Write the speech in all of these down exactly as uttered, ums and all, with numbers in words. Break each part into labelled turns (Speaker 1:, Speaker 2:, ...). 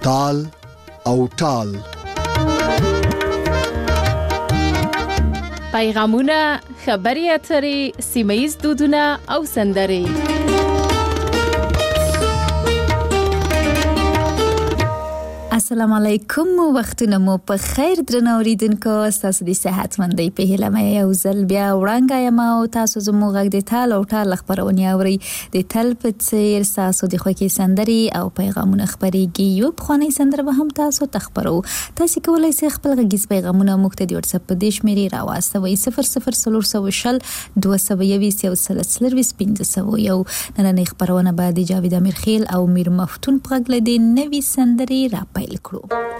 Speaker 1: تال او ټال.
Speaker 2: پیغامونه، خبري اترې، سیمه‌ییز دودونه او سندرې.
Speaker 3: السلام علیکم، وختونه مو په خیر درنو اوریدونکو. تاسو د صحت مندۍ په هیله مې یو ځل بیا وړاندې یم او تاسو زموږ غږ د تال او ټال خبرونه اوري. د تل په څیر تاسو د خوږې سندرې او پیغامونه خبريږي. یو بخونی سندره به هم تاسو تخبرو. تاسو کولای شئ خپل غږیز پیغامونه موږ ته د واتس اپ په دیش مری راوستوي صفر صفر صفر شل دوه سوه یویشت یو سل سلویس پنځه سوه یو. نن نه خبرونه بعد جاوید امیرخیل او میر مفتون په غږ لدی نوې سندرې را پیل کړو.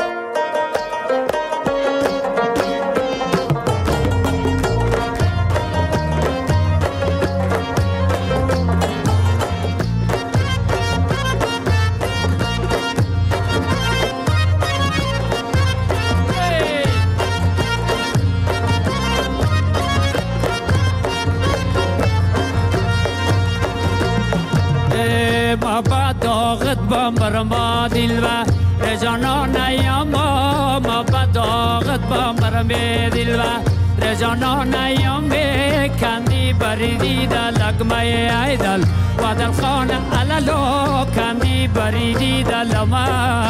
Speaker 4: بابا داغت بامبر ما دلوا رجانان ایام ما بداغت بامبر می دلوا رجانان ایام کندی بریدی دلگ می ایدل و دل خان علالو کندی بریدی دلما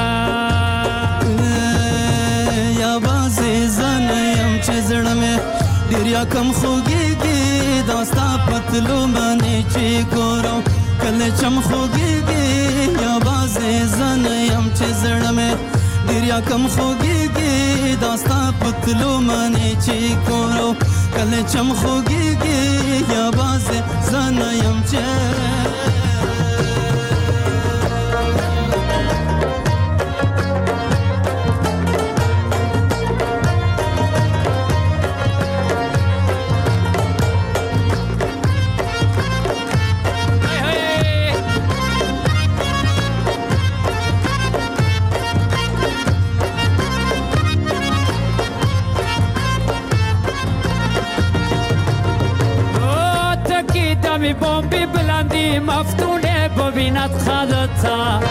Speaker 5: یا بازی زنیم چه زرمه دریا کم خوگیگی داستا پتلو منی چی گورو کل چم خوگیگی یا بازی زنیم چه زرمه دریا کم خوگیگی داستا پتلو منی چی گورو کل چم خوگیگی یا بازی زنیم چه
Speaker 4: می بومبی بلندی مفتونه ببیند خدتا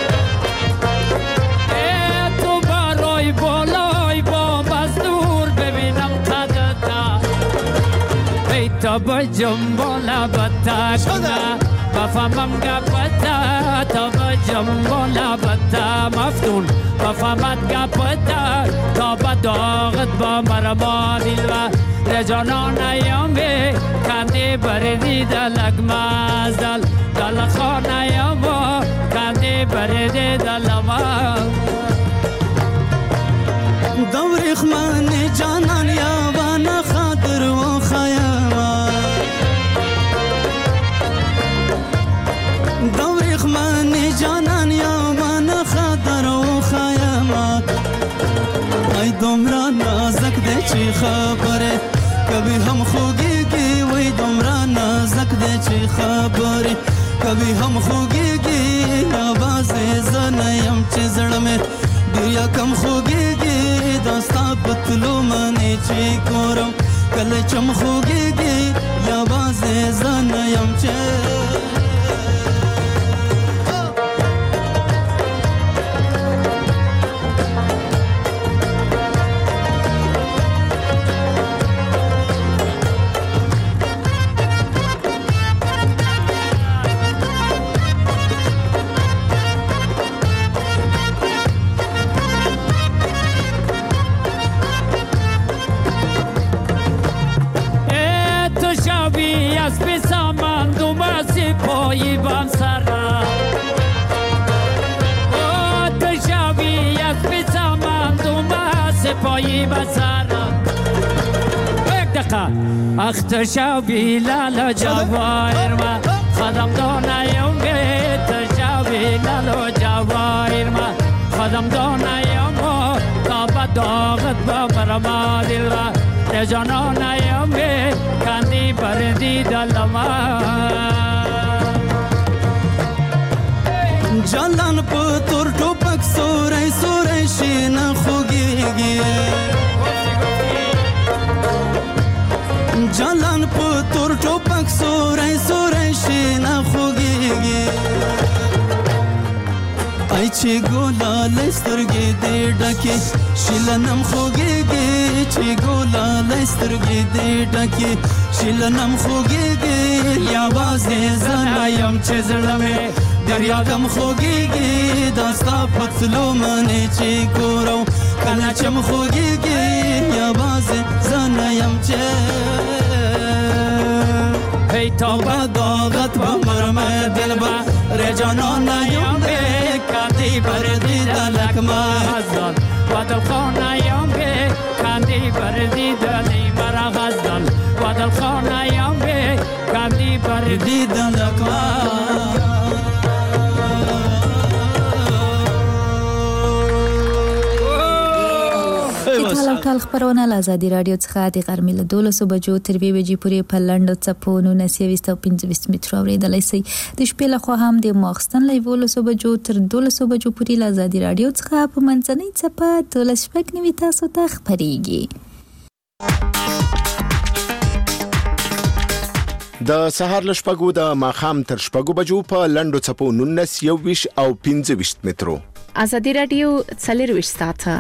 Speaker 4: تو بالای بالای بوم از دور ببینم خدتا ای تا با جنبالا بتا کنه بفهمم گپتا تا با جنبالا بتا مفتون بفهمت گپتا تا با داغت با مرما دلوا رجانان ایامه کندی بردی دلگ مازدل دل خان ایامو کندی بردی دلما
Speaker 5: دوریخ من جانان یابان خاطر و خیاما دوریخ من جانان یابان خاطر و خیاما ای دمرا نازک ده چی خبره کبھی ہم خوگیگی وی دمرا نازک دے چی خبری کبھی ہم خوگیگی آواز زنیم چی زڑمے دریا کم خوگیگی داستا پتلو منی چی کورم کل چم خوگیگی آواز زنیم چی
Speaker 4: پایی بام سرا او تشاوی از بسامان دوما سپایی بسرا یک دقیقه اخ تشاوی لالا جواهر ما خدم دانایم تشاوی لالا جواهر ما خدم دانایم تا با داغت با برما دل را رجانانایم کندی بردی دلما
Speaker 5: جلان پتور ټوپک سورای سورای شین خوږیږي جلان پتور ټوپک سورای سورای شین خوږیږي ای چې ګلالې سترګې دې ډکې شیلنم خوږېږي چې ګلالې سترګې دې ډکې شیلنم خوږېږي یوازې زه نه یم چې زړه مې دریادم خوږېږي دا ستا په تلو منې چې ګورو کله چې م خوږېږي یوازې زه نه یم چې
Speaker 4: ای توبه
Speaker 5: داغت و مرمه دل با رجانان یم به کندی بردی دلک ما
Speaker 4: غزدان و دل خانه یم به کندی بردی دلی مرا غزدان و دل خانه یم به کندی بردی
Speaker 5: دلک ما
Speaker 3: ټال ټال خبرونه له ازادي رادیو څخه د غرمې له دولسو بجو تر دوه بجې پورې په لنډو څپو نولس یویشت او پنځه ویشت مترو اورېدلی شئ. د شپې لخوا هم د ماخستن له یولسو بجو تر دولسو بجو پورې له ازادي رادیو څخه په منځنۍ څپه دولس شپږ نوي تاسو ته خپرېږي.
Speaker 1: د سهار له شپږو د ماښام تر شپږو بجو په لنډو څپو نولس یویشت او پنځه ویشت مترو.
Speaker 2: ازادي رادیو څلرویشت ساعته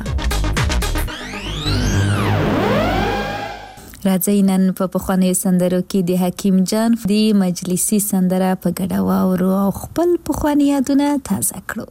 Speaker 3: راځئ نن په پخوانیو سندرو کې د حکیم جان د مجلسي سندره په ګډه واورو او خپل پخواني یادونه تازه کړو.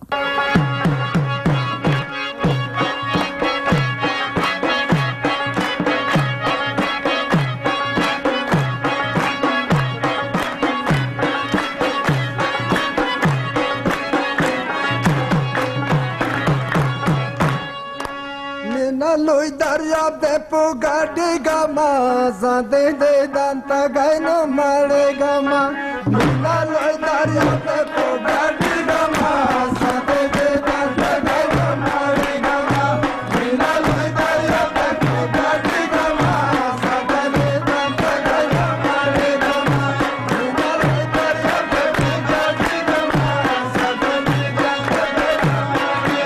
Speaker 6: لوی دریاب دې په ګاډي ګما زده دې دانتا غاینو مړې ګما مینا لوی دریاب دې په ګاډي ګما زده دې دانتا غاینو مړې ګما مینا لوی دریاب دې په ګاډي ګما زده دې دانتا غاینو مړې ګما مینا لوی دریاب دې په ګاډي ګما زده دې دانتا غاینو مړې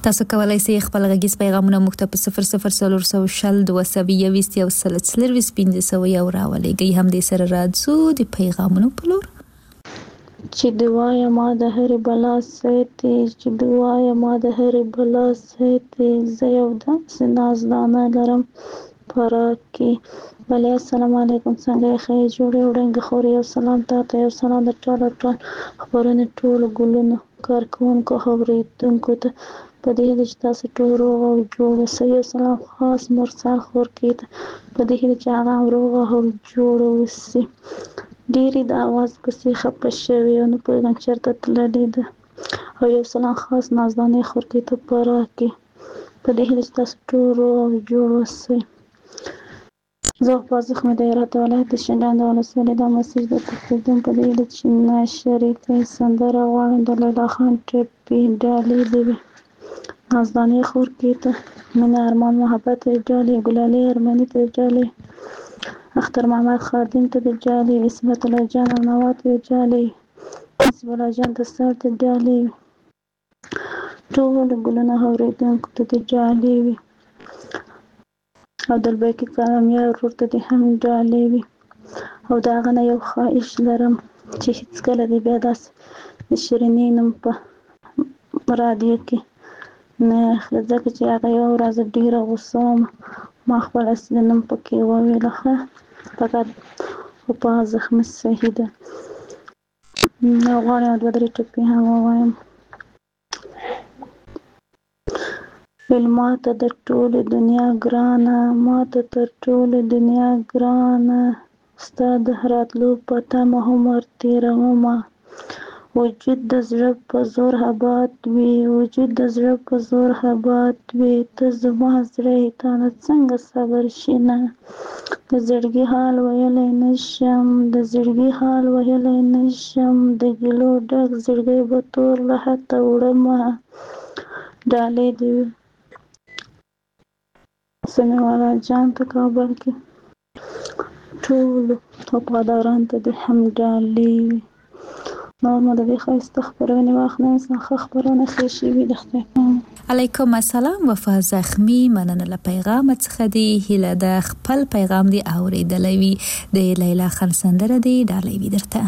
Speaker 3: تاسو کولای شئ خپل غږیز پیغامونه موږ ته په صفر صفر څلور سوه شل دوه سوه یوویشت یو سل څلرویشت پنځه سوه یو راولېږئ. هم دې سره راځو د پیغامونو په لور.
Speaker 7: چې دوايا ما د هرې بلا ساتي، چې دوايا ما د هرې بلا ساتي، زه یو داسې نازدانه لرم پراک کې. بله السلام علیکم، څنګه یې ښه یې جوړې وړنګې خورې. یو سلام تا ته، یو سلام د ټولو ټول خپرونې ټولو ګلونو کارکوونکو اورېدونکو ته په دې هیله چې تاسو ټول روغ او جوړ اوسئ. یو سلام خاص مرسل خورکۍ ته په دې هیله چې هغه هم روغ او جوړ اوسي. ډېرې د اواز پسې خفه شوې او نه پوهېږم چېرته تللې ده. او یو سلام خاص نازدانې خورکۍ ته په راکې په دې هیله چې تاسو ټول روغ او جوړ اوسئ. زه غوازخ مې د هرات ولایت د شینډنډ ولسوالۍ دا مسیج درته پرېږدم په دې هیله چې ناشریکۍ سندره غواړم د لیلا خان ټپي ډالۍ دې وي. نازدانې خورکۍ ته مینه ارمان محبت ته ډالۍ، ګلالۍ ارمني ته ډالۍ، اختر محمد خادم ته د ډالۍ، عصمت الله جان او نوا ته د ډالۍ، حسب الله جان د سر ته ډالۍ، ټولو ګلونه اورېدونکو ته د ډالۍ وي. عبدالباقي کامیار ورور ته دې هم ډالۍ وي. او د هغه نه یو خواهش لرم چې هېڅکله دې بیا داسې د شیرینې نوم په رادیو کې نه اخلي، ځکه چې هغه یوه ورځ ډېره غوسه وم، ما خپل اصلي نوم پکې وویله. ښه فقط په زخمي صحیح ده. نو غواړم دوه درې ټکي هم ووایم. ویل ماته د ټولې دنیا ګرانه، ماته تر ټولې دنیا ګرانه، ستا د راتلو په تمه عمر تېرومه. وجود د زړه په زور اباد وي، وجود د زړه په زور اباد وي، ته زما زړه یې تا نه څنګه صبر شینه. د زړګي حال ویلی نشم، د زړګي حال ویلی نشم، د ګیلو ډک زړګی به تور له حته وړمه. ډالۍ دې وي سمیع الله جان ته کابل کې، ټولو وفادارانو ته دې هم ډالۍ وي. نور مو د دې ښایسته خپرونې واخلئ، انسان ښه خپرونه ښې شوي د خدای په امان.
Speaker 3: علیکم السلام. وفا زخمی مننه له پیغام څخه دی. هیله د خپل پیغام دی اوریدلی وي. د لیلا خان سندره دی ډالۍ وي درته.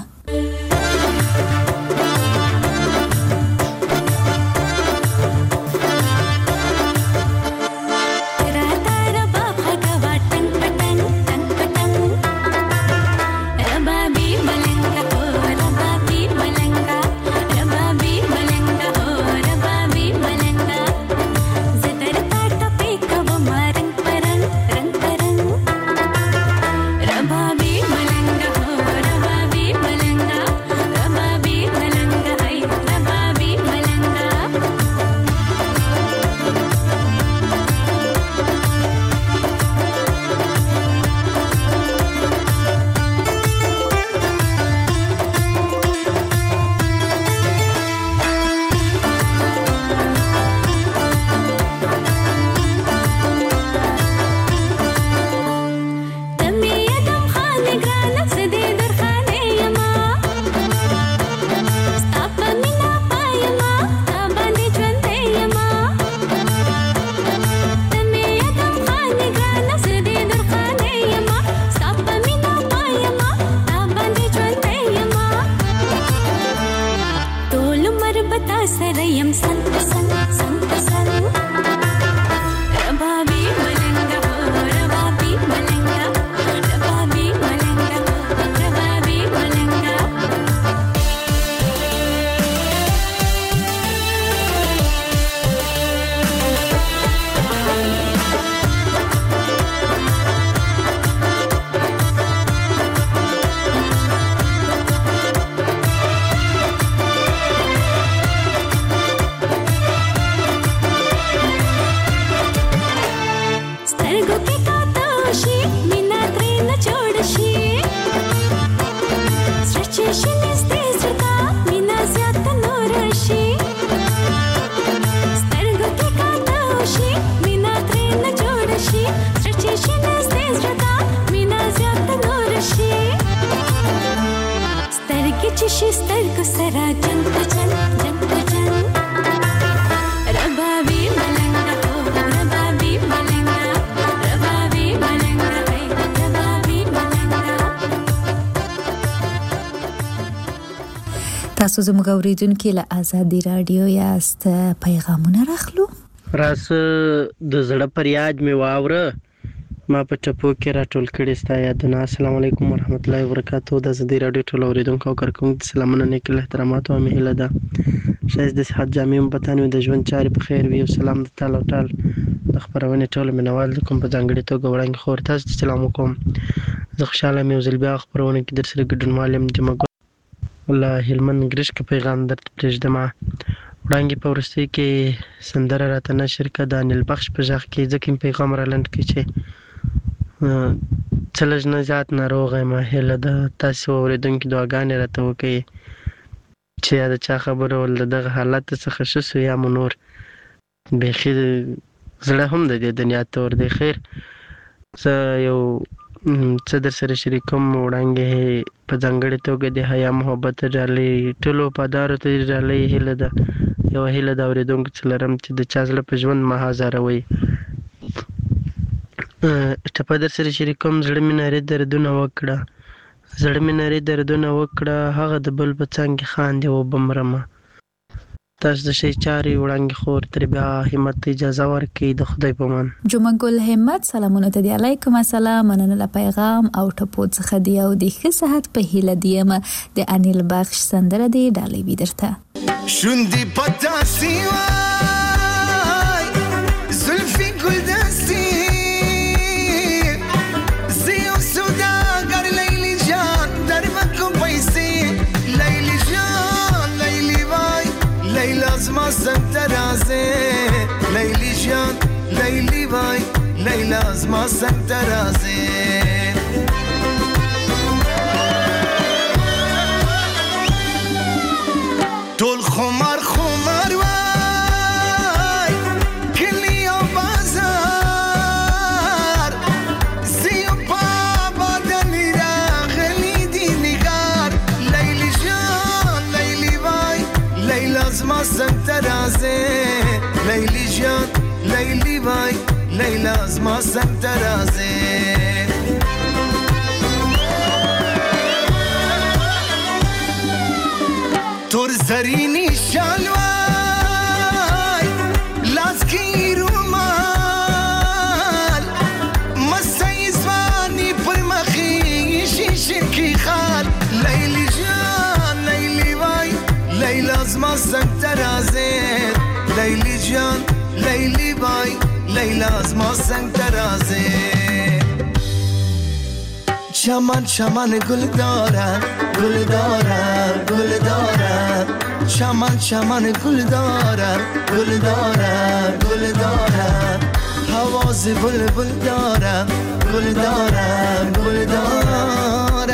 Speaker 8: Sterk och sera, jant, jant, jant, jant. Rabbi
Speaker 3: تاسو زموږ اوریدونکو له آزادي رادیو یاست، پیغامونه راخلو.
Speaker 8: راس د زړه پریاد می واوره ما په ټپو کې راټول کړي ستا یادونه. السلام علیکم ورحمت الله وبرکاتہ. د آزادي رادیو ټول اوریدونکو او کارکونکو سلامونه، نیک احترامات او مهله ده. شایست د صحت جامع بتانو د ژوند چارې په خیر وي. سلام د تعالی ټال د خبرونه ټول منوال کوم په ځانګړي توګه وړاندې خور تاسو سلام کوم. زه خوشاله مې وزل بیا خبرونه کې در سره ګډون معلم د مګ الله هلمن ګریش کې پیغام درته پرېږدم. وړاندې په ورستي کې سندره راته نشر کړه د انیل بخش په ځخ کې ځکه پیغام را لند کې چې چلج نه زیات ناروغ یم. هله د تاسو اوریدونکو دعاګانې راته وکړئ چې دا چا خبره ول دغه حالت څخه شسو یا منور بخیر زړه هم د دې دنیا تور دی. خیر زه یو څه در سره شریکوم. وړاندې په ځانګړي توګه د حیا محبت ډالۍ ټولو پادارو ته ډالۍ هیله ده. یو هیله د اوریدونکو څخه لرم چې د چا زړه په ژوند مه هزاروئ. ټپه در سره شریکوم. زړه مې نارې دردونه وکړه، زړه مې نارې دردونه وکړه، هغه د بل په څنګ خاندې و بمرمه. تاسو د شي چاري وړاندې خور تر بیا همت اجازه ورکړي د خدای په مان.
Speaker 3: جمعه ګل همت سلامونه ته دی. علیکم السلام، مننه له پیغام او ټپو څخه دی او د ښه صحت په هیله دیم. د انیل بخش سندره دی ډالۍ وی درته.
Speaker 9: شوندی پتا سی وای زلفی گل دستی زیو سوداگر لیلی جان در مکو پیسی لیلی جان لیلی وای لیل از ما سنگ ترازه لیلی جان لیلی وای لیل از ما سنگ ترازه. طول خمار خمار وای کلی و بازار زیو بابا دلی را غلی دی نگار لیلی جان لیلی وای لیل از ما سنگ ترازه لیلی جان لیلی وای لیل از ما سنگ ترازه. تور زرینی شالوای لاسکی رومال مسای زوانی پر مخی شیشن کی خال لیلی جان لیلی وای لیل از ما سنگ ترازه لیلی جان لیلی وای لیل از ما سنگ ترازه. چمن چمن گل دارد گل دارد گل دارد چمن چمن گل دارد گل دارد گل دارد حواس بلبل دارد گل دارد گل دارد.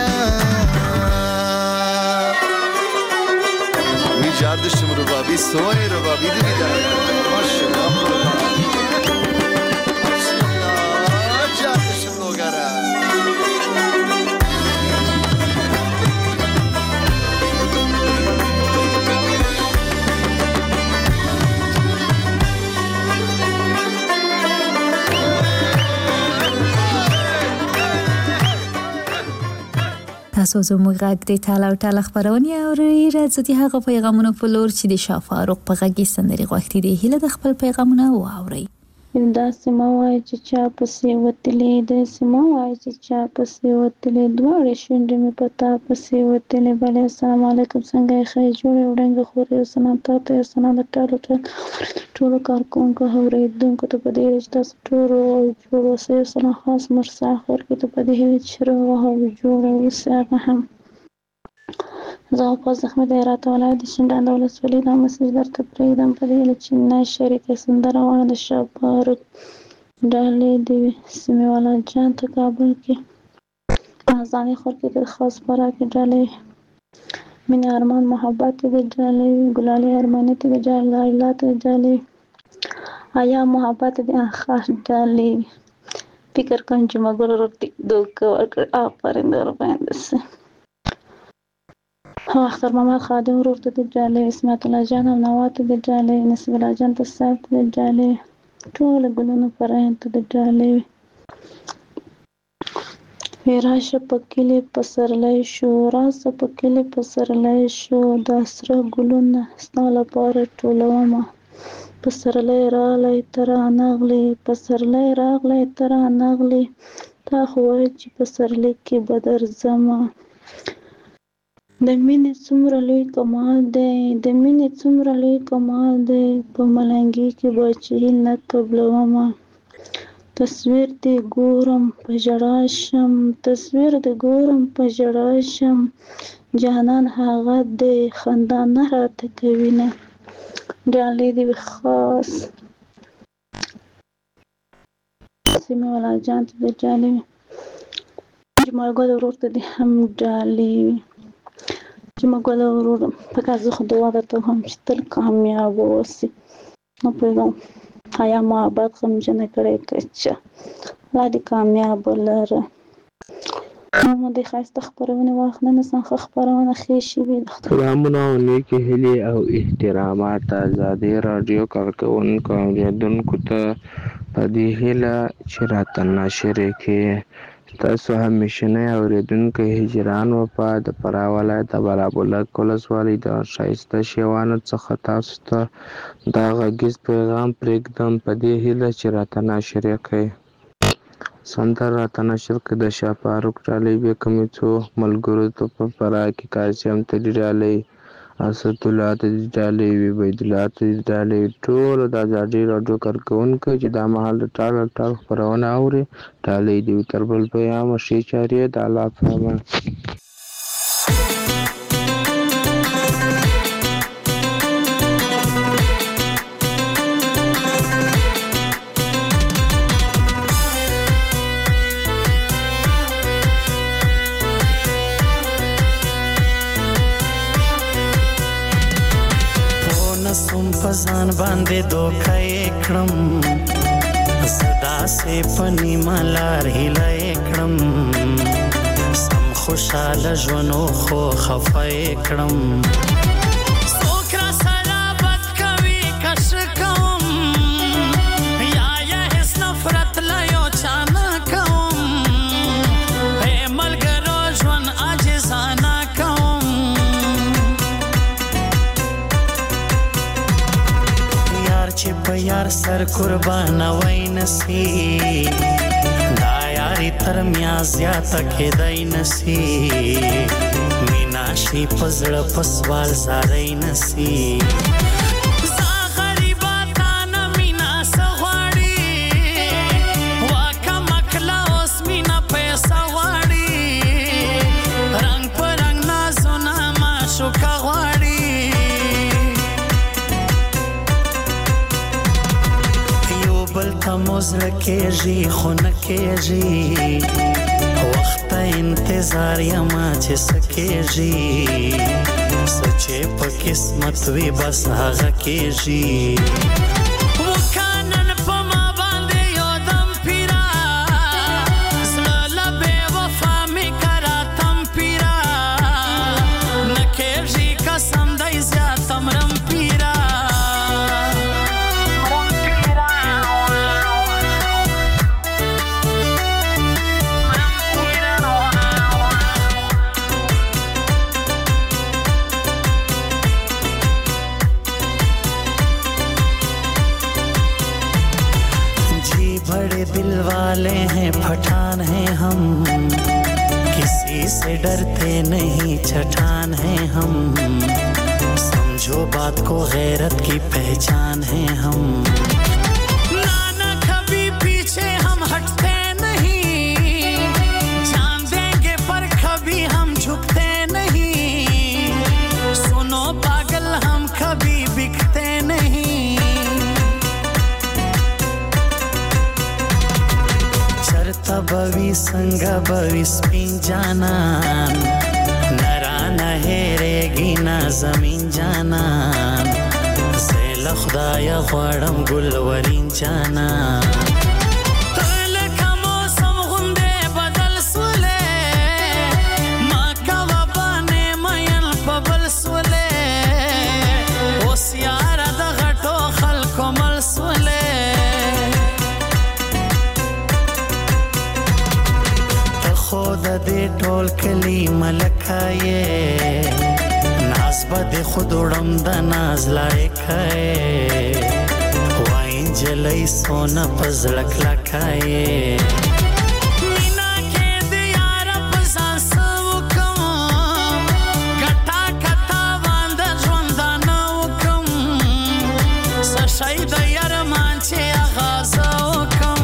Speaker 10: می جردشم ربابی سوی ربابی دیدی دارد ماشاءالله جردشم لوگره.
Speaker 3: تاسو زموږ غږ د تعالی او تعالی خبرونه اورئ. راځي د هغه پیغامونو په لور چې د شاه فاروق په غږ کې سندري غوښتي دي. هیله د خپل پیغامونه واورئ.
Speaker 7: دا سیمه وای چې چا پسې وتلې د سیمه وای چې چا پسې وتلې دواړې شونډې مې پتا پسې وتلې. بله السلام علیکم، څنګه یې ښه جوړې وړنګه خورې او سلام تاته یو سلام د ټولو ټولو کارکونکو اورېدونکو ته په دې چې تاسو ټولو جوړ اوسئ. سلام خاص مرسا خور کې ته په دې چې روغ او جوړ اوسئ. هغه هم زه په زخمه د هرات ولایت د شینډان د ولسوالۍ دا مسیج درته پرېږدم په دې چې نه شریکه سندره وانه د شاه فاروق ډالۍ د سیمې والا جان ته کابل کې ځانې خور کې د خاص خوراک ډالۍ مینه ارمان محبت د ډالۍ ګلالي ارماني ته د ډالۍ ته ډالۍ آیا محبت د خاص ډالۍ فکر کوم چې مګر ورته دوک ورکړ آفرین در باندې سه اختر محمد خادم ورور ته د ډالۍ اسمت الله جان او نوات د ډالۍ نسب الله جان ته صاحب د ډالۍ ټول ګلونو پرهن ته د ډالۍ راشه په کلي پسرلی شو، راشه په کلي پسرلی شو، دا سره ګلونه ستا لپاره ټولومه. پسرلی راغلی ته رانغلې، پسرلی راغلی ته رانغلې، تا خو وایه چې پسرلي کې به درځمه. د مینې څومره لوی کمال دی، د مینې څومره لوی کمال دی، په ملنګي کې به چې نه قبلومه. تصویر دې ګورم په ژړا شم، تصویر دې ګورم په ژړا شم، جانان هغه دې خندا نه راته کوي نه. ډالۍ دې وي خاص سیمې والا جان ته دې ډالۍ وي، جمال ګل ورور ته دې هم ډالۍ وي. جمال ګل ورور فقط زه خو دعا درته وهم چې تل کامیاب واوسې. نه پوهېږم حیا محبت غمجنه کړی که چه، الله دې کامیاب لره. ما دې ښایسته خپرونې واخله، نن څه ښه خپرونه ښې شوې ده.
Speaker 11: سلامونه او نیکې هیلې او احترامات ازادي راډیو کارکوونکو او اورېدونکو ته په دې هیله چې راته نشرې کې تاسو همیشنی اورېدونکی هجران وفا د فراه ولایت د بلابلک ولسوالۍ د ښایسته شیوانو څخه تاسو ته دا غږیز پیغام پرېږدم په دې هیله چې راته نشرې کوئ. سندره راته نشر کړه د شاه فاروق ډالۍ بې کمې څو ملګرو ته په فراه کې قاسم ته دې ډالۍ، اسدالله ته دې ډالۍ وي، عبیدالله ته دې ډالۍ وي، ټولو د ازادي راډیو کارکوونکو چې دا مهال د ټال ټال خپرونه اوري ډالۍ دې وي. تر بل پیامه ښې چارې د الله په امان.
Speaker 12: سوم پزان باندې دوکه یې کړم، زه داسې په نیمه لار هیله یې کړم، سم خوشحاله ژوند خو خفه یې کړم. څوک را سره بد کوي که ښه کوم، یا یې هېڅ نفرت له یو چا نه کوم، ای ملګرو ژوند عاجزانه کوم. چې په یار سر قربانوی نسی، دا یاری تر میا زیاته کېدی نسی، مینا شي په زړه په سوال زاری نسی. زه غریبه تا نه مینا څه غواړي، واکه مکله اوس مینا پیسه غواړي، رنګ په رنګ نازونه معشوقه غواړي. بل ته مو زړه کېږي خو نه کېږي، وخت انتظار یما چې څه کېږي، څه چې په قسمت وي بس هغه کېږي. وکانن په ما باندې یو دم پیرا، زړه له بې وفا مې کرا تم پیرا، نه کېږي قسم دی زیات مرم پیرا. बड़े दिल वाले हैं पठान हैं हम, किसी से डरते नहीं चट्टान हैं हम, समझो बात को गैरत की पहचान हैं हम। नाना कभी पीछे हम हटते नहीं, जान देंगे पर कभी हम झुकते नहीं, सुनो पागल हम कभी बिकते नहीं। चरता बवी संगा बवी स्पिन जानन, नरा नहेरेगी ना जमीन जानन, زیل خدایا غواړم ګلورین جانان. لکه موسم غوندې بدل سولې، ما کوه باندې مین په بل سولې، اوس یاره د غټو خلکو مل سولې. خود ټول کلی ملکه یې ناز به د خود وړم د ناز لایقه یې وای نجلۍ سونه په زړه کلکه یې مینا کې د یاره په ځان څه وکړم ګټه کته باندې ژوندانه وکړم څه شی د یارمان چې اغازه وکړم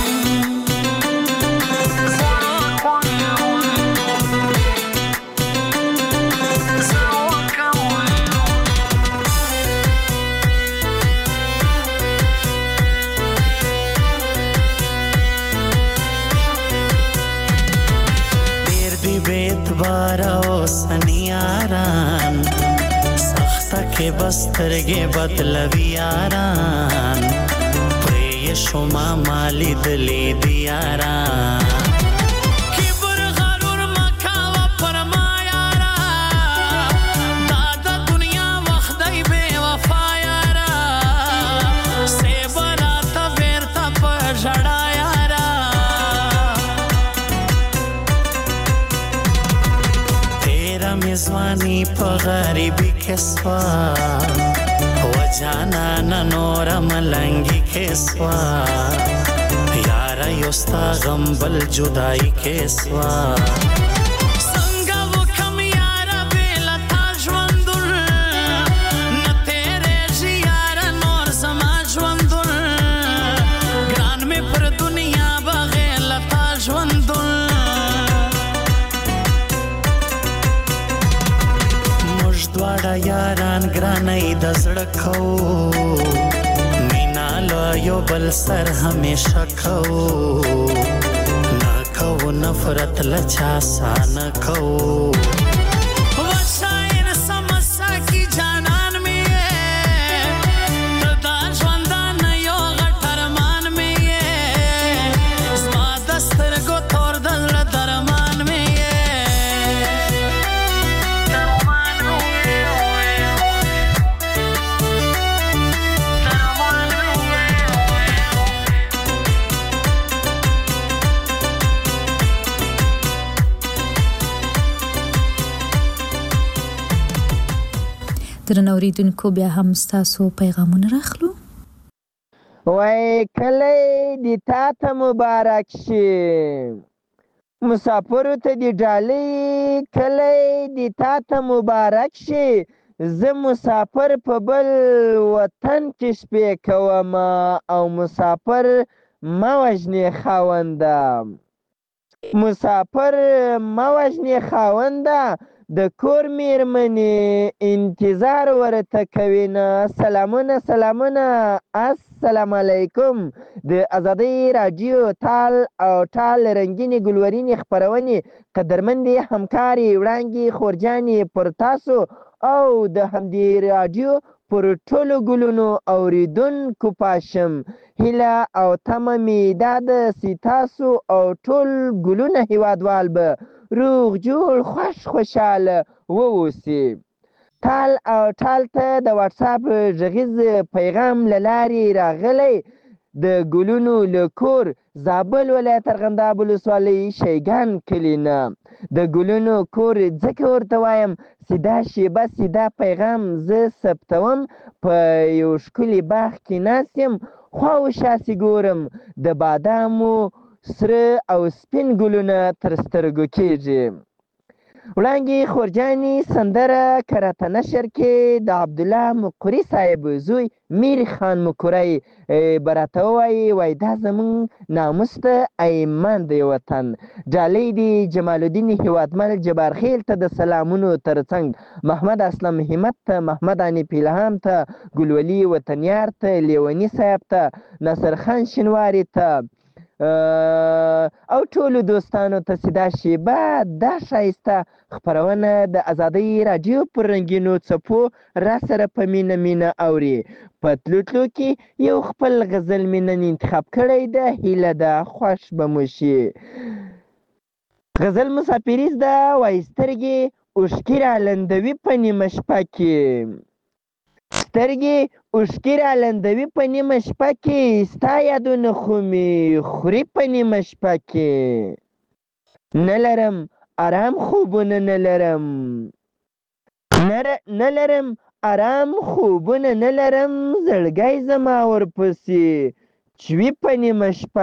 Speaker 12: بارا اوسنی یاران سخته کې بسترګې بدلوي یاران پرې شما مالی دلی دی یاران کبر غرور مکاوه پر ما یارا دا د دنیا وخت دی بے وفا یارا سی براته بیرته په ژړا میزوانی په غریبی کې سوا و جانانا نور ملنګي کې سوا یارا یوستا غم بل جدائی کې سوا څنګه وکم یارا بېله تا ژوندون نه تېرېږي یارا نور زما ژوندون ګران مې پر دنیا بغیر له تا ژوندون دواړه یاران ګرانۍ د زړه کوو مینا له یو بل سر همیشه کوو نه کوو نفرت له چا ساه نه کوو وشایر سمسا کی جانان مې ته دا ژوندانه یو غټ ارمان مې زما د سترګو تور د زړه درمان مې
Speaker 3: درنو اوریدونکو بیا هم ستاسو پیغامونه راخلو
Speaker 13: وای کلی دی تا ته مبارک شي مسافرو ته دی ډالۍ کلی دی تا ته مبارک شي زه مسافر په بل وطن کې شپې کوم او مسافر مه وژنې خاونده مسافر مه وژنې خاونده د کور میرمنې انتظار ورته کوي نه سلامونه سلامونه السلام علیکم د ازادۍ راډیو تال او ټال رنګینې ګلورینې خپرونې قدرمندې همکارې وړانګې خورجانې پر تاسو او د همدې راډیو پر ټولو ګلونو اوریدونکو پاشم هیله او تمه مې دا ده چې تاسو او ټول ګلونه هیوادوال به روغ جوړ خوش خوشحاله واوسي تال او ټال ته د واتساپ غږیز پیغام له لارې راغلی د ګلونو له کور زابل ولایت ارغنداب ولسوالۍ شیګان کلي نه د ګلونو کور ځکه ورته وایم چې دا شیبه چې دا پیغام زه ثبتوم په یو ښکلي باغ کې ناست یم خوا و شاسې ګورم د بادامو سره او سپین ګلونه تر سترګو کېږي وړانګې خورجانې سندره کرته نشر کې د عبدالله مقري صاحب زوی میر خان مقری به راته ووایي وایي دا زموږ ناموس ته ایمان دی وطن ډالۍ دي جمال الدین هیوادمل جبارخیل ته د سلامونو ترڅنګ محمد اسلم همت ته محمد حنیف الهام ته ګلولي وطنیار ته لیوني صاحب ته ناصر خان شینواري ته او ټولو دوستانو ته چې دا شیبه دا ښایسته خپرونه د ازادۍ راډیو پر رنګینو څپو را سره په مینه مینه اوري په تلو تلو کې یو خپل غزل مې نن انتخاب کړی ده هیله ده خوښ به مو شي غزل مسافریز ده وایي سترګې اوښکې رالندوي په نیمه شپه کې سترګې اوښکې رالندوي په نیمه شپه کې ستا یادونه خو مې خوري په نیمه شپه کې نه لرم آرام خوبونه نه لرم نه لرم آرام خوبونه نه لرم زړګی زما ورپسې چوي په نیمه شپه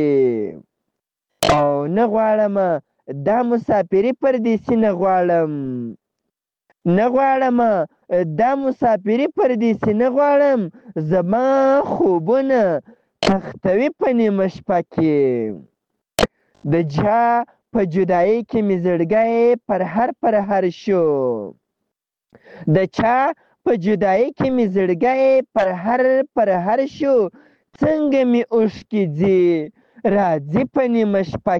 Speaker 13: کې او نه غواړم دا مسافري پردیسي نه غواړم نه غواړم دا مسافري پردیسي نه غواړم زما خوبونه تختوي په نیمه شپه کې د چا په جدایي کې مې زړګی پرهر پرهر شو د چا په جدایي کې مې زړګی پرهر پرهر شو څنګه مې اوښکې ځي راځي په نیمه شپه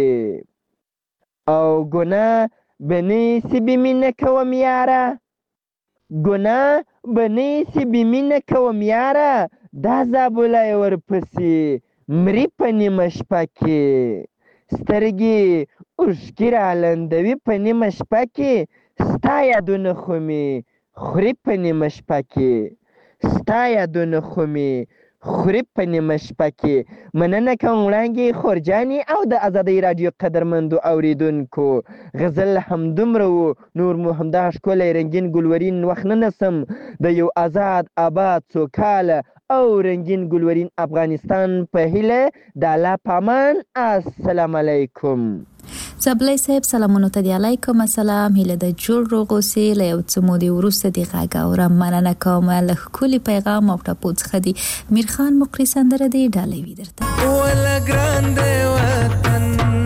Speaker 13: کې او ګناه به نیسي بې مینه کوم یاره ګناه به نیسي بې مینه کوم یاره دا زابلی ورپسې مري په نیمه شپه کې سترګې اوښکې رالندوي په نیمه شپه کې ستا یادونه خو مې خوري په نیمه شپه کې ستا یادونه خو مې خوري په نیمه شپه کې مننه کوم وړانګې خورجانې او د ازادۍ راډیو قدرمندو اورېدونکو غزل همدومره و نور مو همدا ښکلی رنګین ګلورین وخت نه نسم د یو آزاد آباد سوکاله او رنګین ګلورین افغانستان په هیله د الله په امان السلام علیکم
Speaker 3: زبلی صاحب سلامونو ته دی علیکم السلام هیله د جوړ روغ اوسې له یو څه مودې وروسته دې غږ اورم مننه کوم له ښکلي پیغام او ټپو څخه دی میرخان مقري سندره دی ډالۍ وي درته
Speaker 9: ولا ګرانده وطن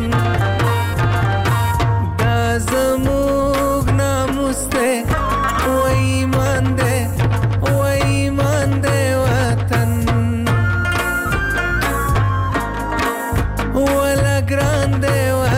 Speaker 9: دا زموږ ناموس دی و ایمان دی و ایمان دی وطن ولا ګرانده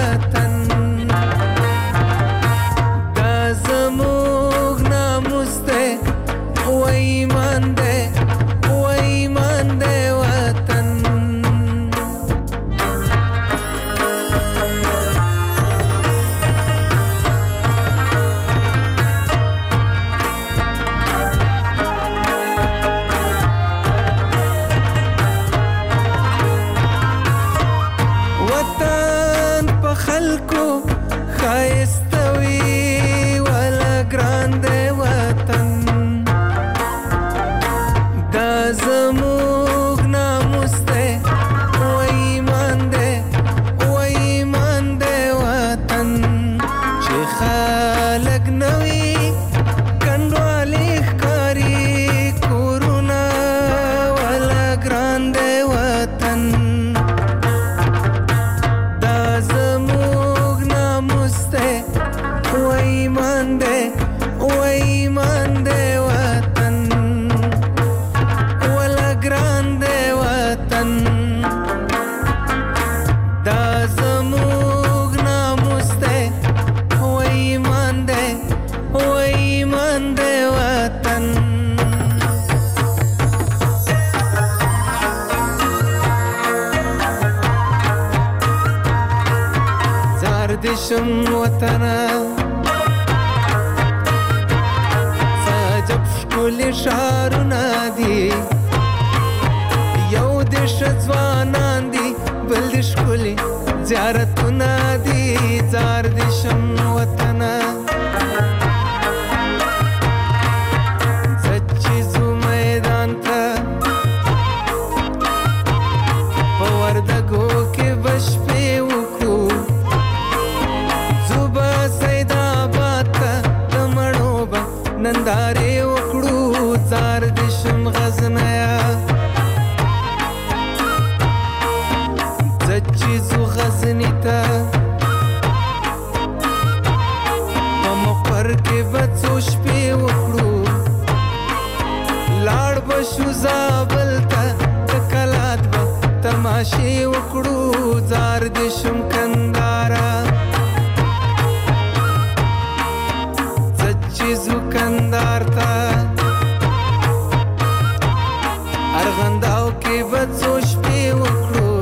Speaker 9: دشم وطنا ساجب شکل شارنا دی یو دش ځوانان دی بل د شکل زیارتنا دی زار دشم وطنا سچی زو میدان تا پوردگو کې بش په وکو ننداره وکړو زار دشم غزنیا زچی زو غزنی تا مقر کې بچو شپې وکړو لاړ بشو زابل تا تکلات با تماشې وکړو زار دشم کندارا زکندار تا ارغنداو کې بچو شپې وکړو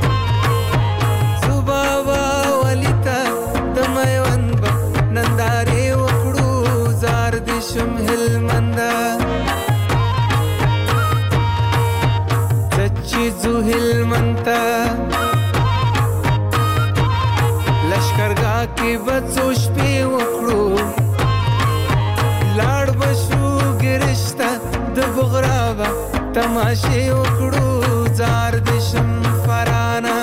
Speaker 9: صبح والی تا د میوند به نندارې وکړو زار دشم هلمندا چچی زو هلمنتا
Speaker 14: لشکرګاه کې به څو شپې وکړو لاړ به شو ګرشته د بغرابه تماشې وکړو زار د شم فرانه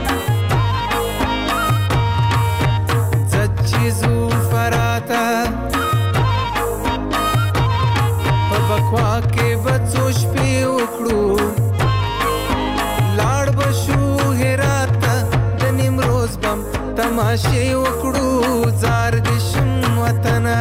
Speaker 14: زو فراته په بکوا کې به څو شپې وکړو لاړ به شو هرات ته د نیمروز بم تماشې وکړو زار د شم وطنه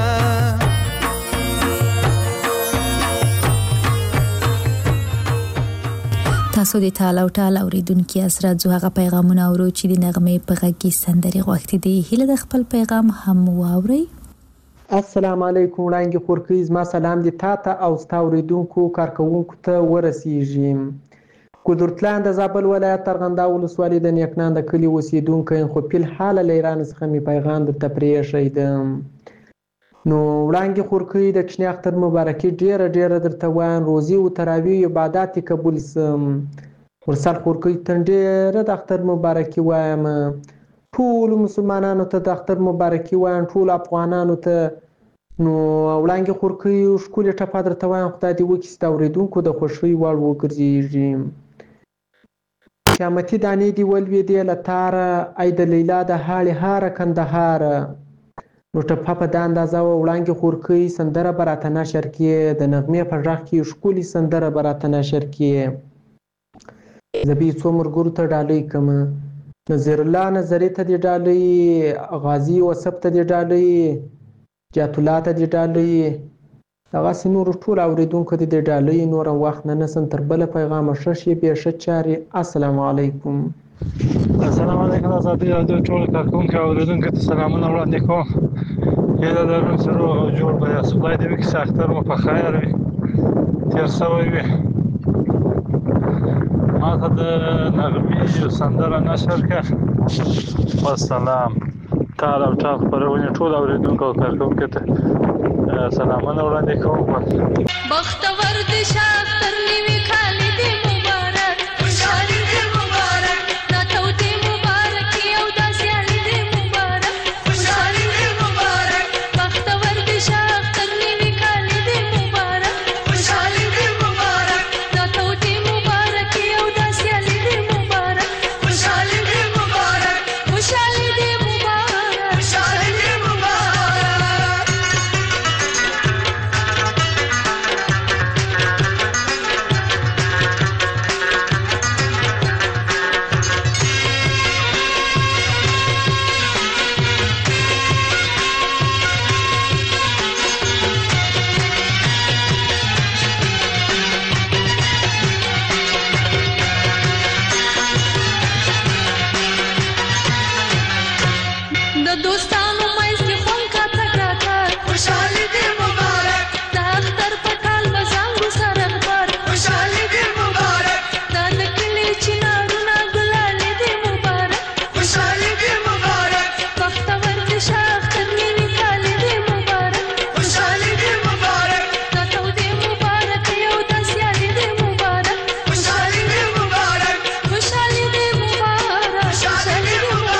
Speaker 3: تاسو د ټال او ټال اوریدونکو اسرات زو هغه پیغامونه اورو چې د نغمې په غږ کې سندري غوښتي دي هله د خپل پیغام هم واوري.
Speaker 15: السلام علیکم وړاندې خورکې زما سلام دي تاته او ستا اوریدونکو کارکونکو ته ورسیږي. قدرتلاند د زابل ولایت ترغنده ولسوالۍ د نیکنان د کلی اوسیدونکو خو په حال له ایران څخه می پیغام درته پرېښی دم. نو وړاندې خورکې د کشنی اختر مبارکي ډیره ډیره درته وایم روزي او تراویح عبادت قبول سم. ورسال خورکې ته ډیره د اختر مبارکي وایم ټول مسلمانانو ته د اختر مبارکي وایم ټول افغانانو ته. نو وړاندې خورکې ښکلې ټپه درته وایم خدای دې وکړي ستا اورېدونکو د خوښۍ وړ وګرځېږي. قیامتي دانې دې ولوېدې له تاره ای د لیلا د هاړې هاره کندهاره. نو ټپه په دا اندازه وه وړاندې خورکۍ سندره به راته نشر کړې د نغمې په غږ کې ښکلې سندره به راته نشر کړې. زه به یې څو ملګرو ته ډالۍ کړم نظیر الله نظري ته دې ډالۍ غازي وصف ته دې ډالۍ جات الله ته دې ډالۍ دغسې نورو ټولو اورېدونکو ته دې ډالۍ نور وخت نه نیسم تر بله پیغامه ښه شیبې ښه چارې. السلام علیکم.
Speaker 16: السلام علیکم ازادي راډیو ټول کارکونکو او اوریدونکو ته سلامونه وړاندې کوم. هیله لرم چې روغ او جوړ به یاست. خدای دې وکړي چې اختر مو په خیر وي تېر سوی وي. ما ته د نغمې یو سندره نشر کړه. والسلام. ټال او ټال خپرونې ټول اوریدونکو او کارکونکو ته سلامونه وړاندې کوم.
Speaker 17: بختور دې شه اختر نوي کال دې مبارک خوشحالي دې مبارک ناتو دې مبارک یو داسې علي دې مبارک خوشحالي دې مبارک بختور دې شه اختر نوي کال دې مبارک خوشحالي دې مبارک ناتو دې مبارک یو داسې علي دې مبارک خوشحالي دې مبارک خوشحالي دې مبارک خوشحالي دې مبارک. د دوستانو مېز کې خوند کا تکراته خوشحالي دې مبارک د اختر په ټال بزانګو سره خبر خوشحالي دې مبارک د نکلي چنارونه ګلالي دې مبارک خوشحالي دې مبارک بختور دې شه اختر نوي کال دې مبارک خوشحالي دې مبارک ناتو دې مبارک یو داسې علي دې مبارک خوشحالي دې مبارک خوشحالي دې مبارک خوشحالي دې مبارک.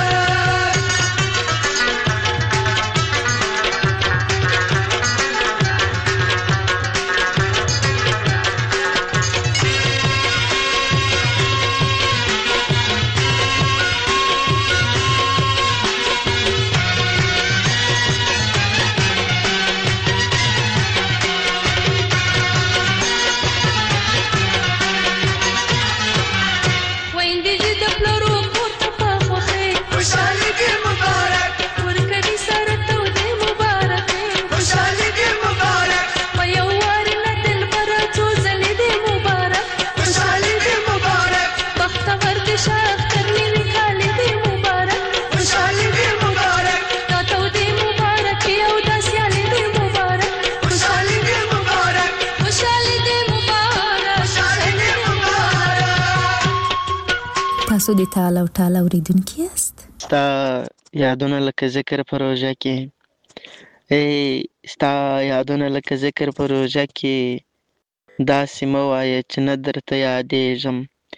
Speaker 17: ویندې دې د پلرو کور ته په خوښۍ خوشحالي دې مبارک ورکړي سره تو دې مبارک خوشحالي دې مبارک په یو واري نه دلبره څو ځلې دې مبارک خوشحالي دې مبارک بختور دې شه اختر نوي کال دې مبارک خوشحالي دې مبارک ناتو دې مبارک یو داسې علي دې مبارک خوشحالي دې مبارک خوشحالي دې مبارک خوشحالي دې مبارک.
Speaker 3: تاسو د ټال او ټال اوریدونکو یاست.
Speaker 8: ستا یادونه لکه ذکر په روژه کې ای ستا یادونه لکه ذکر په روژه کې داسې مه وایه چې نه درته یادېږم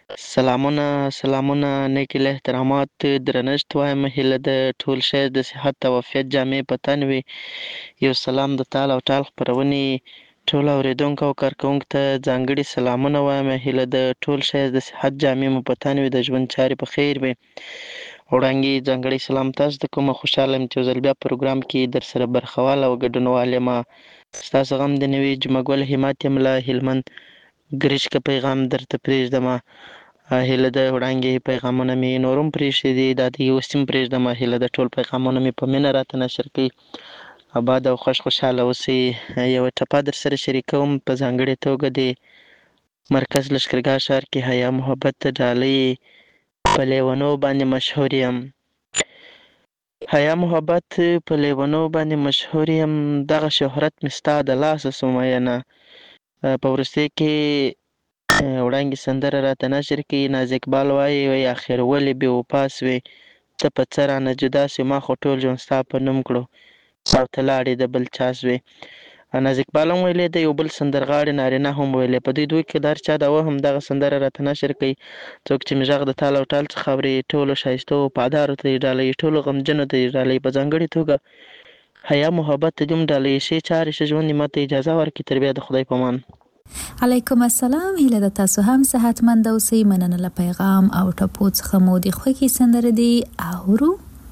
Speaker 8: سلامونه سلامونه نیک احترامات درنښت وایم هیله د ټول شی د صحت او عافیت جامې په تن وي. یو سلام د تال او ټال خپرونې ټول اورېدونکو او کارکوونکو ته ځانګړي سلامونه وایم. هیله د ټول شی د صحت جامې مو په تن وي، د ژوند چارې په خیر وي. وړاندې ځانګړی سلام تاسو ته کوم. خوشحاله یم چې یو ځل بیا پروګرام کې در سره برخوال او ګډونوال یم. ستاسو غم د نوي جمعه ګل همت یم له هلمند ګرشک پیغام درته پرېږدم. هیله د وړاندې پیغامونه مې نور هم پرېښي دي، دا دی اوس هم پرېږدم. هیله د ټول پیغامونه مې په مینه راته نشر کړي. آباد او خوش خوشحاله اوسئ. یوه ټپه در سره شریکوم، په ځانګړې توګه د مرکز لښکرګاه ښار کې حیا محبت ډالۍ په لیونو باندې مشهور یم. حیا محبت په لیونو باندې مشهور یم، دغه شهرت مې ستا د لاسه سو مینه. په وروستۍ کې وړاندې سندره راته نشر کړي. ناز اقبال وایي وایي اخر ولې بې وفا سوې، ته په څه رانه جدا سوې، ما خو ټول ژوند ستا په نوم کړو او ته لاړې د بل چا سوې. ناز اقبال هم ویلی دی، یو بل سندرغاړي نارینه هم ویلی. په دوی دوی کې د هر چا د وهم دغه سندره راته نشر کوي. څوک چې مې غږ د تال او ټال څخه اوري، ټولو ښایستو وفادارو ته یې ډالۍ، ټولو غمجنو ته یې ډالۍ. په ځانګړې توګه حیا محبت ته دې هم ډالۍ. ښې چارې ښه ژوند دې ماته اجازه ورکړي. تر بیا د خدای په امان.
Speaker 3: علیکم السلام. هیله د تاسو هم صحتمند اوسئ. مننه له پیغام او ټپو څخه مو د خوښې سندره دی اورو.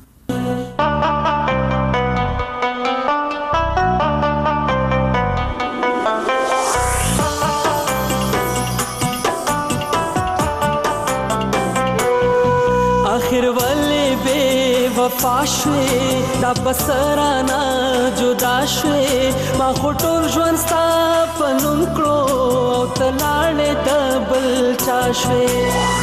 Speaker 5: آخر ولې بې وفا شوې، دا بسرانا جدا شوې، ما خو ټول ژوند ستا په نوم کړو او ته لاړې د بل چا شوې.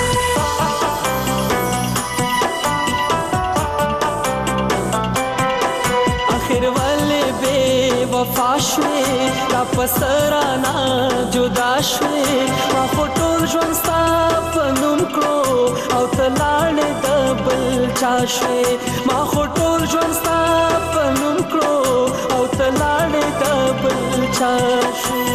Speaker 5: آخر ولې بې وفا شوې، دا بسرانا جدا شوې، ما خو ټول ژوند ستا په نوم کړو او ته لاړې د بل چا شوې. ما خو ټول ژوند ستا په نوم کړو او ته لاړې د بل چا شوې.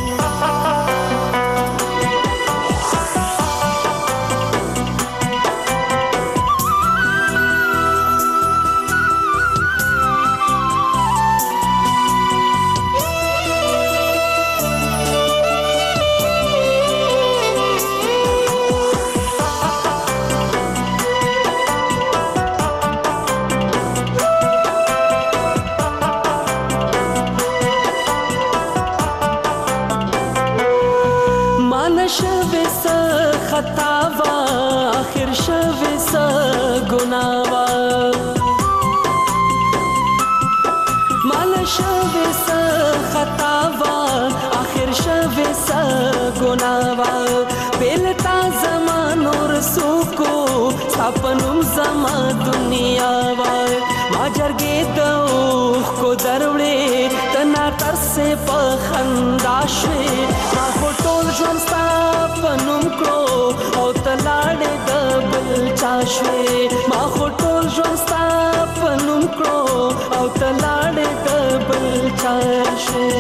Speaker 5: شوی سا خطا وا، آخر شوی سا گناه وا، مال شوی سا خطا وا، آخر شوی سا گناه وا. بیلتا زمان اور سوکو سپنم زما دنیا وا. ما جرګې د اوښ کو دروړې تنا تر سے په خندا شوې، ما خو ټول ژوند ستا په نوم کړو او ته لاړې د بل چا شوې. ما خو ټول ژوند ستا په نوم کړو او ته لاړې د بل چا شوې.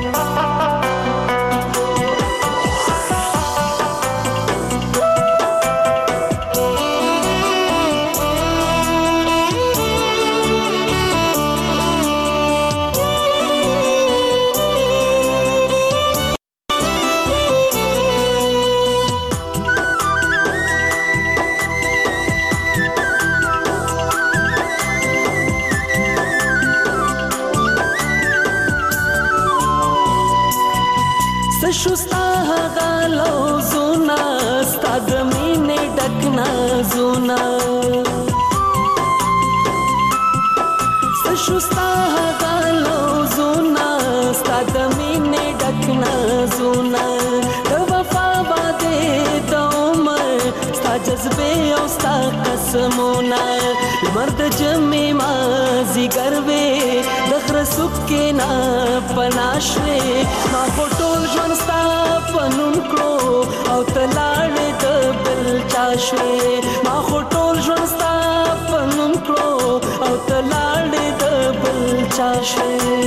Speaker 5: شستا هغه لوزونه ستا د مینې ډک نازونه، شستا هغه لوزونه ستا د مینې ډک نازونه، د وفا وعدې د عمر ستا جذبې او ستا قسمونه، لمر د جمعې مازدیګر وې د غره څوکې نه پناه شوې، ما خو ټول ژوند ستا په نوم کړو او ته لاړې د بل چا شوې، ما خو ټول ژوند ستا په نوم کړو او ته لاړې د بل چا شوې.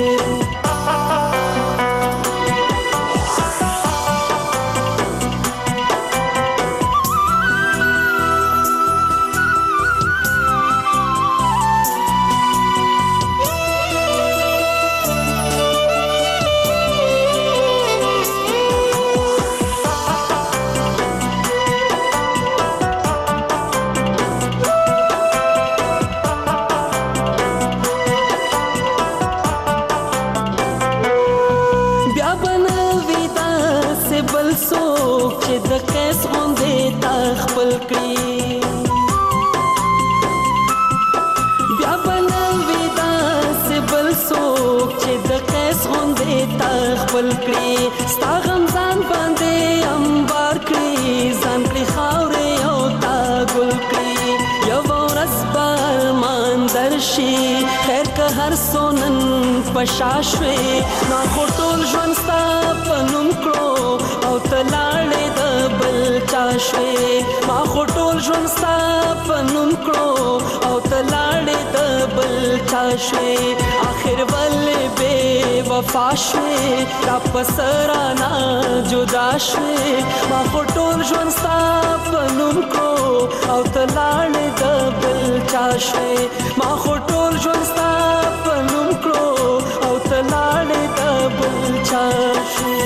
Speaker 18: تا خپل کړي ستا غم ځان باندې انبار کړي ځان پرې خاورې او تا ګل کړي یو ورځ به ارمان درشي خیر که هر څو نن په شا شوې ما خو ټول ژوند ستا په نوم کړو او ته لاړې د بل چا شوې ما خو ټول ژوند ستا په نوم کړو او ته لاړې د بل چا شوې آخر ولې بې وفا شوې را په سرانه جدا شوې ما خو ټول ژوند ستا په نوم کړو او ته لاړې د بل چا شوې ما خو ټول ژوند ستا په نوم کړو او ته لاړې د بل چا شوې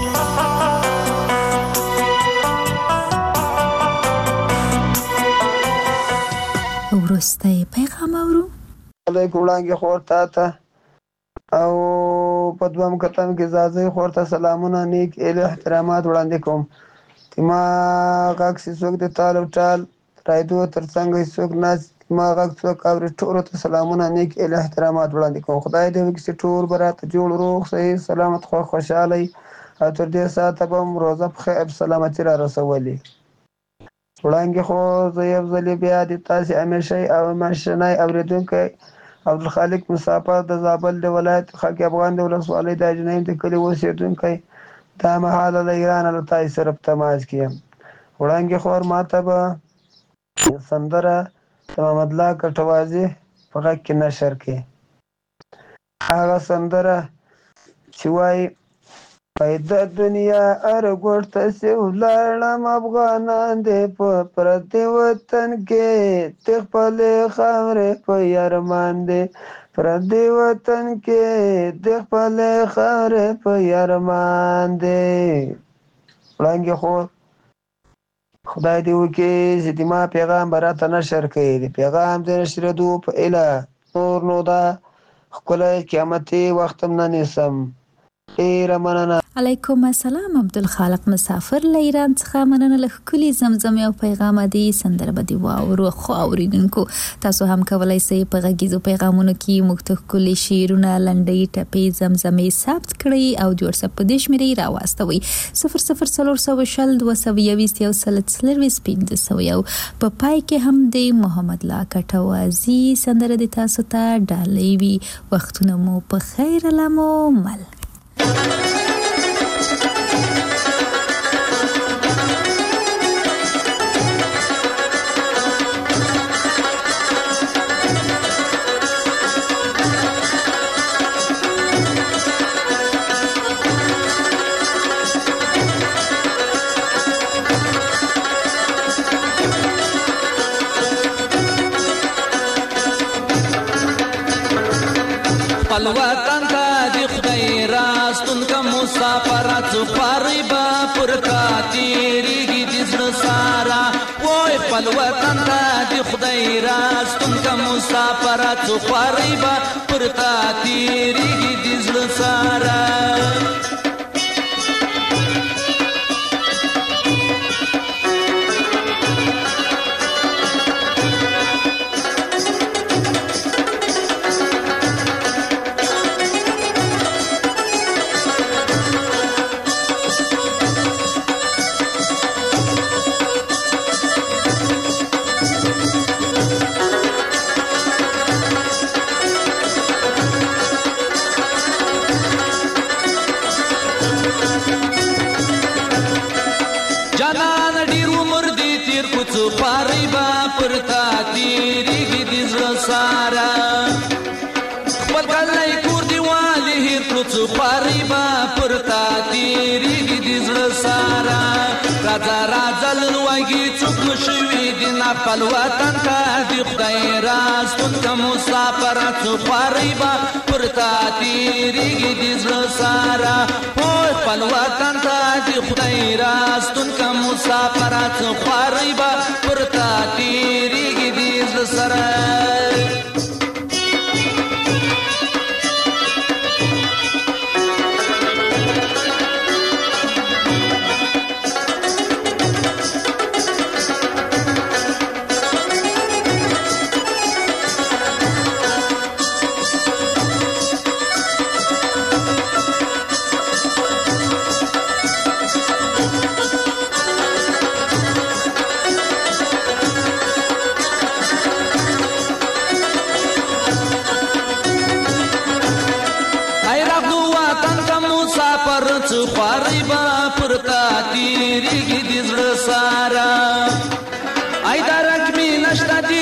Speaker 3: وروستی پیغام اورو
Speaker 6: علیکم وړانګې خور تا ته او په دویم کتن کې زازۍ خور ته سلامونه نیک ایله احترامات وړاندې کوم ما غږ چې څوک د تال او ټال رایدو تر څنګ څوک ناست ما غږ څوک اوري ټولو ته سلامونه نیک ایله احترامات وړاندې کوم خدای دې وکړي چې ټول به راته جوړ روغ صحیح سلامت خو خوشحاله او تر دې ساعته به م روزه په خیر سلامتي را رسولي وړانګې خو زه یو ځلې بیا د تاسې همیشئ او همېشنی اورېدونکی عبدالخالق مسافر د زابل د ولایت خاک افغان د ولسوالۍ د اجنیم د کلي اوسېدونکی دا مهاله له ایرانه له تاسې سره په تماس کې یم وړانګې خور ما ته به سندره د محمد الله کټوازي په غږ کې نشر کړي هغه سندره چې وایي پیدا دنیا ارګوټ ته سي ولاړم افغانان دې په پردي وطن کې ته خپلې خاورې په یارمان دې پردي وطن کې ته خپلې خاورې په یارمان دې وړانګې خور خدای دې وکړي چې د ما پیغام به راته نشر کړي د پیغام د نشرېدو په ایله نور نو دا ښکلی قیامتي وخت هم نه نیسم ډېره مننه
Speaker 3: علیکم السلام عبدالخالق مسافر له ایران څخه مننه له ښکلي زمزمې او پیغامه دي سندره به دې واورو خو اورېدونکو تاسو هم کولی شئ په غږیزو پیغامونو کې موږ ته ښکلي شعرونه لنډۍ ټپې زمزمې ثبت کړئ او د وټساپ په دې شمېرې راواستوئ صفر صفر څلور سوه شل دوه سوه یویست یو سل څلرویشت پنځه سوه یو په پای کې هم د محمد الله کټوازي سندره د تاسو ته ډالۍ وي وختونه مو په خیر علمو مل
Speaker 19: الوطن ته د خدای راستون که مسافرات خوارې به پر تا تېرېږي د زړه ساره وای خپل وطن ته د خدای راستون که مسافرات خوارې به پر تا تېرېږي د زړه ساره خپل وطن ته د خدای راستون که مسافرات خوارې به پر تا تېرېږي د زړه ساره وای خپل وطن ته د خدای راستون که مسافرات خوارې به پر تا تېرېږي د زړه سره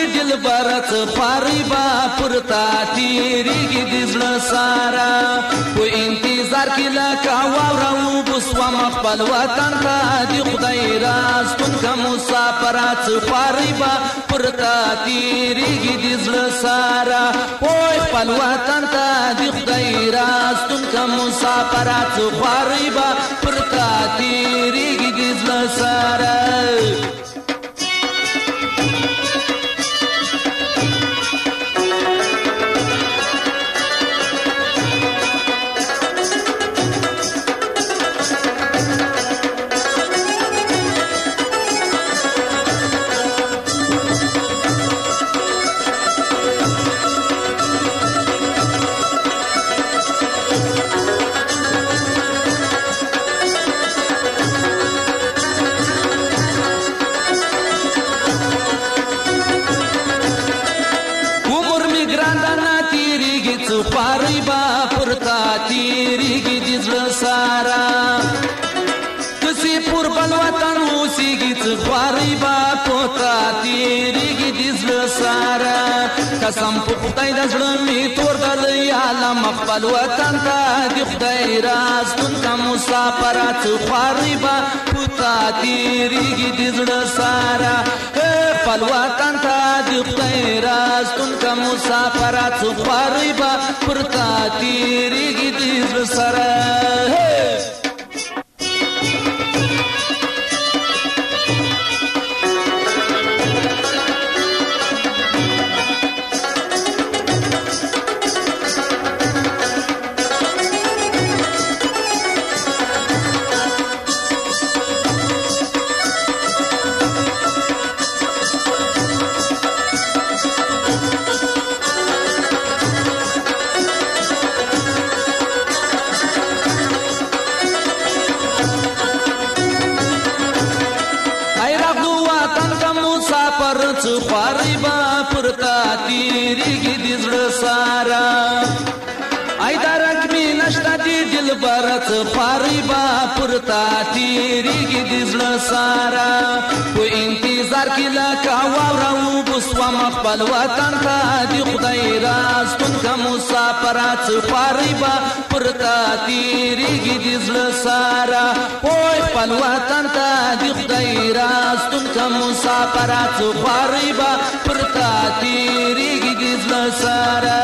Speaker 19: دلبره څه خواري به پر تا تېرېږي د زړه ساره په انتظار کې لکه واوره وبسوم خپل وطن ته د خدای راستون که مسافره څه خواري به پر تا تېرېږي د زړه ساره وای خپل وطن ته د خدای راستون که مسافره څه خواري به پر تا تېرېږي د زړه ساره خواري به پر تا تېرېږي د زړه ساره کسې پر بل وطن اوسېږي څه خواري به په تا تېرېږي د زړه ساره قسم په خدای د زړه مې تور دلی عالم خپل وطن ته د خدای راستون که مسافره څه خواري به په تا تېرېږي د زړه ساره خپل وطن ته د خدای راستون که مسافره څه خواري به پر تا تېرېږي د زړه سره خواري به پر تا تېرېږي د زړه ساره ای درک مې نشته د دلبره څه خواري به پر تا تېرېږي د زړه ساره په انتظار کې لکه واوره وبسوم خپل وطن ته د خدای راستون که مسافره څه خواري به پر تا تېرېږي د زړه ساره وای خپل وطن ته د خدای راستون که مسافره څه خواري به پر تا تېرېږي د زړه ساره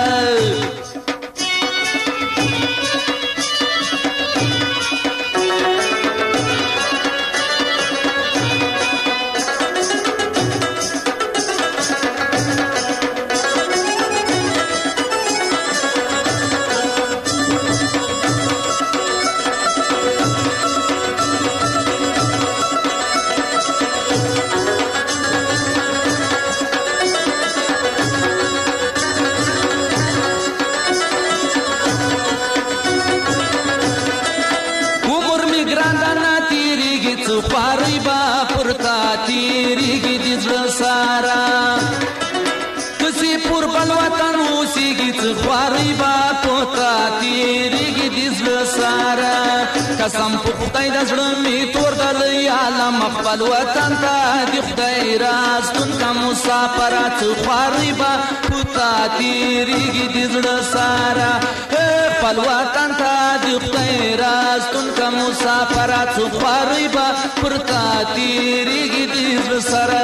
Speaker 19: خواري به پر تا تېرېږي د زړه ساره کسې پر بل وطن اوسېږي څه خواري به په تا تېرېږي د زړه ساره قسم په خدای د زړه مې تور دلی عالم خپل وطن ته د خدای راستون که مسافره څه خواري به په تا تېرېږي د زړه ساره خپل وطن ته د خدای راستون که مسافره څه خواري به پر تا تېرېږي د زړه سره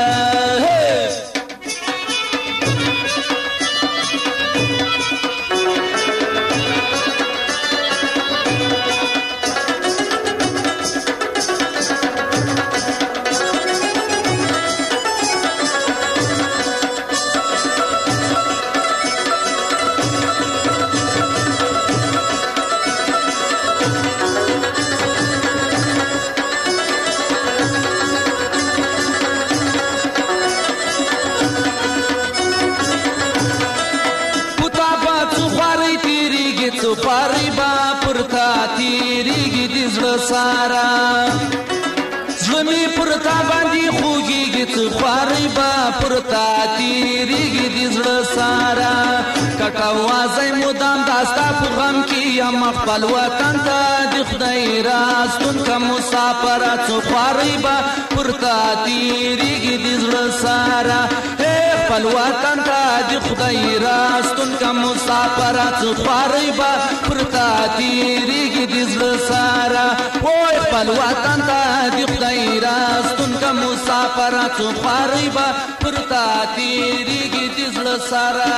Speaker 19: خواري به پر تا تېرېږي د زړه ساره زړه مې پر تا باندې خوږېږي څه خواري به پر تا تېرېږي د زړه ساره کټه وازی مدام دا ستا په غم کې یم خپل وطن ته د خدای راستون که مسافره څه خواري به پر تا تېرېږي د زړه ساره خپل وطن ته د خدای راستون کا مسافرات پاره با پرتا تیریږي د زړه سارا وای خپل وطن ته د خدای راستون کا مسافرات پاره با پرتا تیریږي د زړه سارا.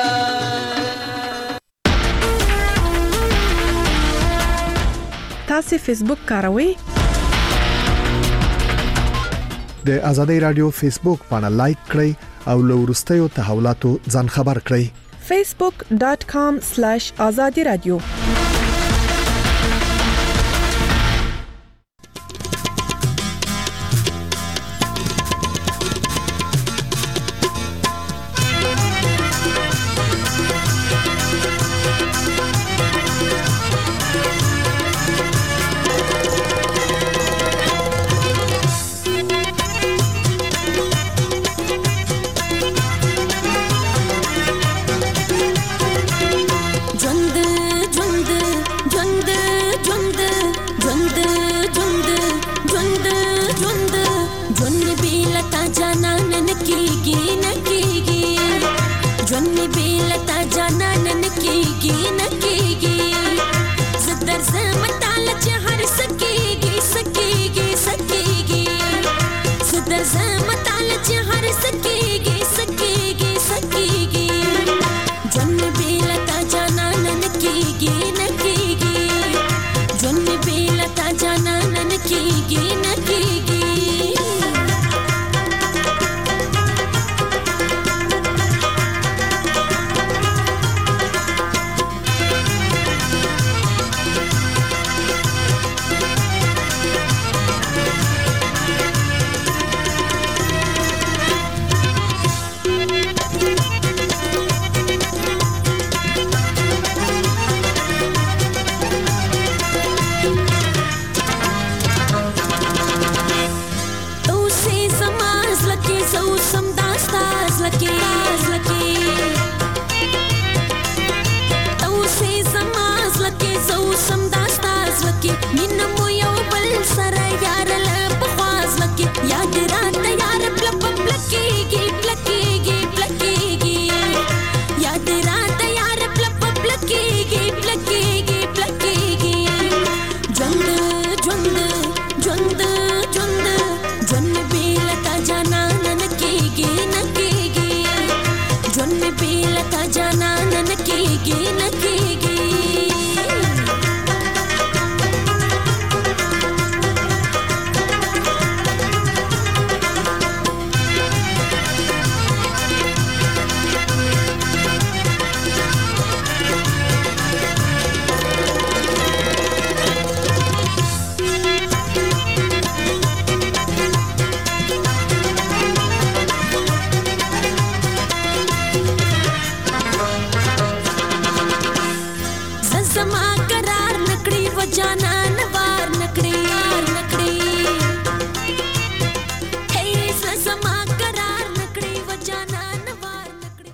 Speaker 20: تاسو فیسبوک کاروئ؟
Speaker 21: د آزادۍ رادیو فیسبوک باندې لایک کړئ او له وروستیو تحولاتو ځان خبر کړئ.
Speaker 20: فیسبوک ډاټ کام سلیش آزادي رادیو.
Speaker 22: Johnny Bill ta jana nan ki